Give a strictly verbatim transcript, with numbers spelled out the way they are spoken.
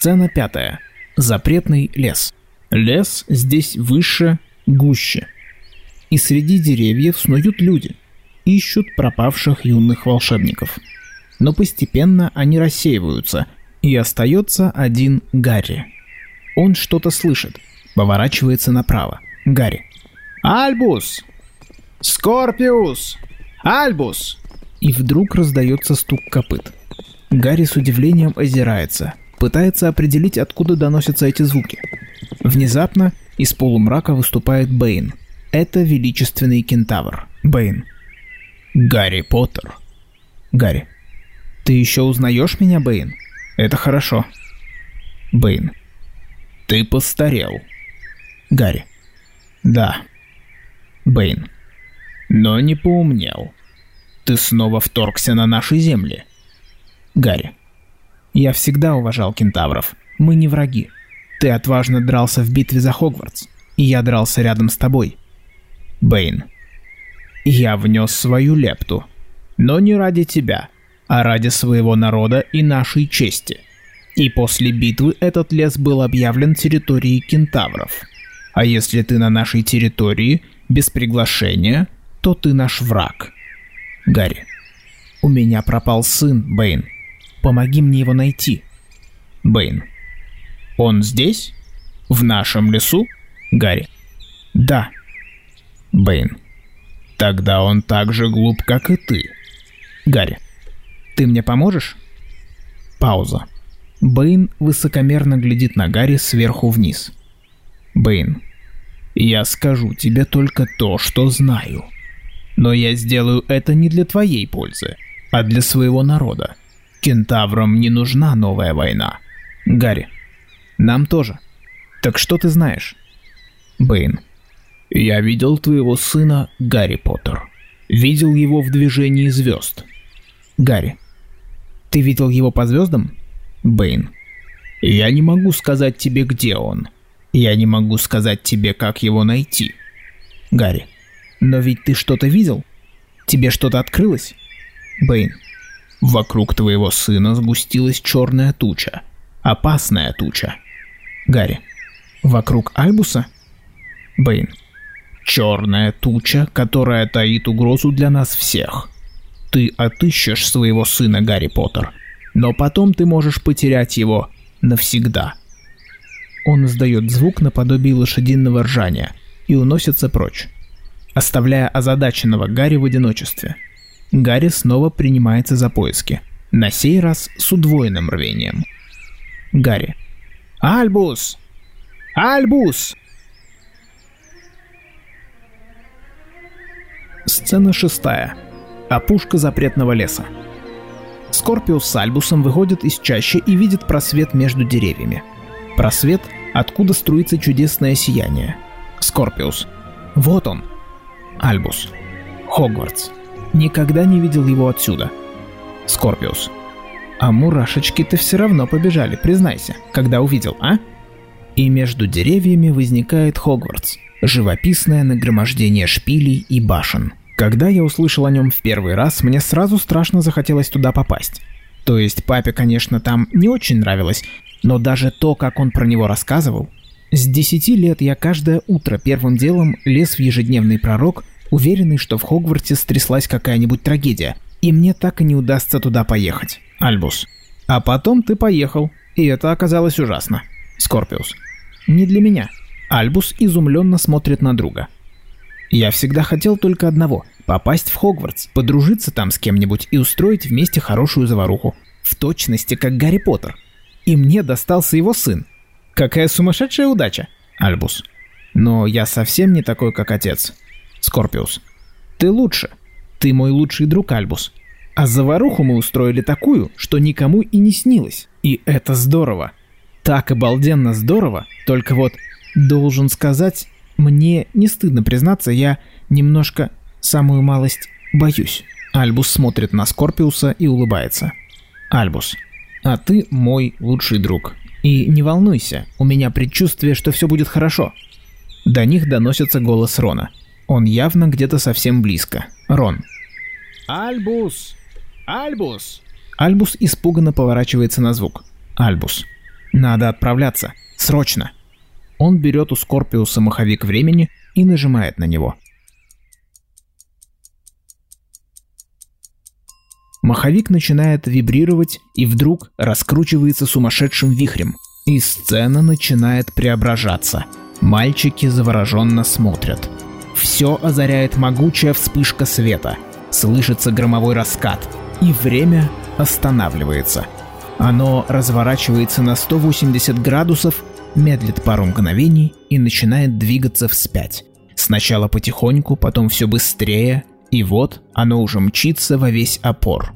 Сцена пятая. Запретный лес. Лес здесь выше, гуще. И среди деревьев снуют люди. Ищут пропавших юных волшебников. Но постепенно они рассеиваются, и остается один Гарри. Он что-то слышит, поворачивается направо. Гарри. «Альбус! Скорпиус! Альбус!» И вдруг раздается стук копыт. Гарри с удивлением озирается, пытается определить, откуда доносятся эти звуки. Внезапно из полумрака выступает Бэйн. Это величественный кентавр. Бэйн. «Гарри Поттер». Гарри. «Ты еще узнаешь меня, Бэйн? Это хорошо». Бэйн. «Ты постарел». Гарри. «Да». Бэйн. «Но не поумнел. Ты снова вторгся на наши земли». Гарри. «Я всегда уважал кентавров. Мы не враги. Ты отважно дрался в битве за Хогвартс, и я дрался рядом с тобой». Бэйн. «Я внес свою лепту, но не ради тебя, а ради своего народа и нашей чести. И после битвы этот лес был объявлен территорией кентавров. А если ты на нашей территории, без приглашения, то ты наш враг». Гарри. «У меня пропал сын, Бэйн. Помоги мне его найти». Бэйн. «Он здесь? В нашем лесу?» Гарри. «Да». Бэйн. «Тогда он так же глуп, как и ты». Гарри. «Ты мне поможешь?» Пауза. Бэйн высокомерно глядит на Гарри сверху вниз. Бэйн. «Я скажу тебе только то, что знаю. Но я сделаю это не для твоей пользы, а для своего народа. Кентаврам не нужна новая война». Гарри. «Нам тоже. Так что ты знаешь?» Бэйн. «Я видел твоего сына, Гарри Поттер. Видел его в движении звезд». Гарри. «Ты видел его по звездам?» Бэйн. «Я не могу сказать тебе, где он. Я не могу сказать тебе, как его найти». Гарри. «Но ведь ты что-то видел? Тебе что-то открылось?» Бэйн. «Вокруг твоего сына сгустилась черная туча. Опасная туча». Гарри. «Вокруг Альбуса?» Бэйн. «Черная туча, которая таит угрозу для нас всех. Ты отыщешь своего сына, Гарри Поттер, но потом ты можешь потерять его навсегда». Он издает звук наподобие лошадиного ржания и уносится прочь, оставляя озадаченного Гарри в одиночестве. Гарри снова принимается за поиски, на сей раз с удвоенным рвением. Гарри. «Альбус! Альбус!» Сцена шестая. Опушка запретного леса. Скорпиус с Альбусом выходят из чащи и видят просвет между деревьями. Просвет, откуда струится чудесное сияние. Скорпиус. «Вот он». Альбус. «Хогвартс. Никогда не видел его отсюда». Скорпиус. «А мурашечки-то все равно побежали, признайся, когда увидел, а?» И между деревьями возникает Хогвартс. Живописное нагромождение шпилей и башен. Когда я услышал о нем в первый раз, мне сразу страшно захотелось туда попасть. То есть папе, конечно, там не очень нравилось, но даже то, как он про него рассказывал... С десяти лет я каждое утро первым делом лез в ежедневный пророк, уверенный, что в Хогвартсе стряслась какая-нибудь трагедия, и мне так и не удастся туда поехать. Альбус. «А потом ты поехал, и это оказалось ужасно». Скорпиус. «Не для меня». Альбус изумленно смотрит на друга. «Я всегда хотел только одного — попасть в Хогвартс, подружиться там с кем-нибудь и устроить вместе хорошую заваруху. В точности, как Гарри Поттер. И мне достался его сын. Какая сумасшедшая удача!» Альбус. «Но я совсем не такой, как отец». Скорпиус. «Ты лучше. Ты мой лучший друг, Альбус. А заваруху мы устроили такую, что никому и не снилось. И это здорово. Так обалденно здорово, только вот... Должен сказать, мне не стыдно признаться, я немножко, самую малость, боюсь». Альбус смотрит на Скорпиуса и улыбается. Альбус. «А ты мой лучший друг. И не волнуйся, у меня предчувствие, что все будет хорошо». До них доносится голос Рона. Он явно где-то совсем близко. Рон. «Альбус! Альбус!» Альбус испуганно поворачивается на звук. Альбус. Надо отправляться. Срочно. Он берет у Скорпиуса маховик времени и нажимает на него. Маховик начинает вибрировать и вдруг раскручивается сумасшедшим вихрем. И сцена начинает преображаться. Мальчики завороженно смотрят. Все озаряет могучая вспышка света. Слышится громовой раскат. И время останавливается. Оно разворачивается на сто восемьдесят градусов, медлит пару мгновений и начинает двигаться вспять. Сначала потихоньку, потом все быстрее, и вот оно уже мчится во весь опор.